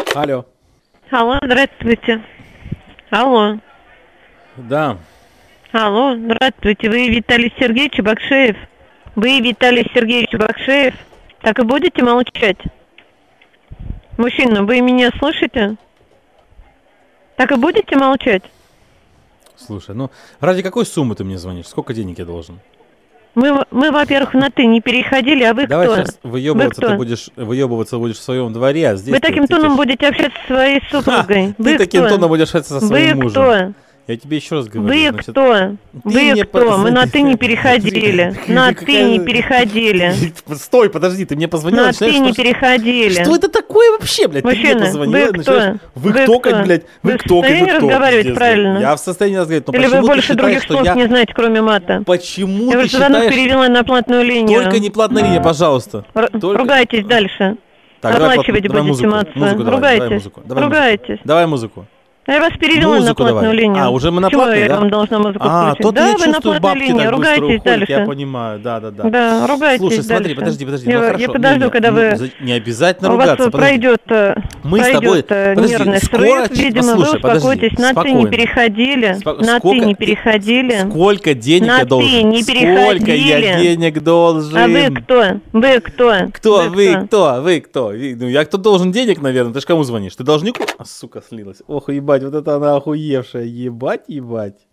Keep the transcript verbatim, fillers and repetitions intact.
Алло. Алло, здравствуйте. Алло. Да. Алло, здравствуйте. Вы Виталий Сергеевич Бакшеев? Вы Виталий Сергеевич Бакшеев? Так и будете молчать? Мужчина, вы меня слышите? Так и будете молчать? Слушай, ну ради какой суммы ты мне звонишь? Сколько денег я должен? Мы, мы во-первых, на «ты» не переходили, а вы Давай кто? сейчас выебываться Вы кто? ты будешь, выебываться будешь в своем дворе, а здесь Вы ты таким тоном тычешь. будете общаться со своей супругой. Ха, Вы ты таким кто? тоном будешь общаться со своим Вы мужем. кто? Я тебе еще раз говорю. Вы значит, кто? ты Вы мне кто? по- Мы на «ты» не переходили. На «ты» не переходили. Стой, подожди, ты мне позвонила, На начинаешь «ты» не спрашивать, переходили. Что это такое вообще, блядь? Ты мне Мужчина, позвонила, вы начинаешь, кто? вы Вы кто, кто? как, блядь, вы Вы в кто, как, вы состоянии кто? разговаривать Пиздец, правильно? блядь. Я в состоянии разговаривать, но Или почему вы ты больше считаешь, других что слов я... не знаете, кроме мата? Почему Я ты ваш звонок считаешь... перевела на платную линию. Только не платная линия, пожалуйста. Р- Только- Ругайтесь дальше. Так, давай Оплачивать плат- давай будете музыку. мацу. Музыку давай, Ругайтесь. давай музыку. Давай Ругайтесь. музыку. Давай музыку. Я вас перевела на Музыку платную давай. линию. А, уже мы на Почему платной, я да? вам должна музыку А, включить? то ты, Да, я вы на чувствую, платной бабки линии. так быстро Ругайтесь уходят, дальше. я понимаю, да, да, да. Да, ругайтесь Слушай, смотри, дальше. подожди, подожди, Я, ну я хорошо. подожду, Не, не, когда ну, вы... за- Не обязательно У вас ругаться, подожди. пройдет, э, Мы с пройдет тобой- э, подожди, нервный скоро, срыв, ч- видимо, послушай, вы успокойтесь. подожди, На «ты» не спокойно. переходили. Спо- На сколько «ты» не ты- переходили. Сколько денег На я «ты» должен? не Сколько я переходили. денег должен? А вы кто? Вы кто? Кто? Вы кто? Вы кто? Ви- Ну, я кто должен денег, наверное. Ты ж кому звонишь? Ты должнику? А, сука, слилась. Ох, ебать, вот это она охуевшая. Ебать, ебать.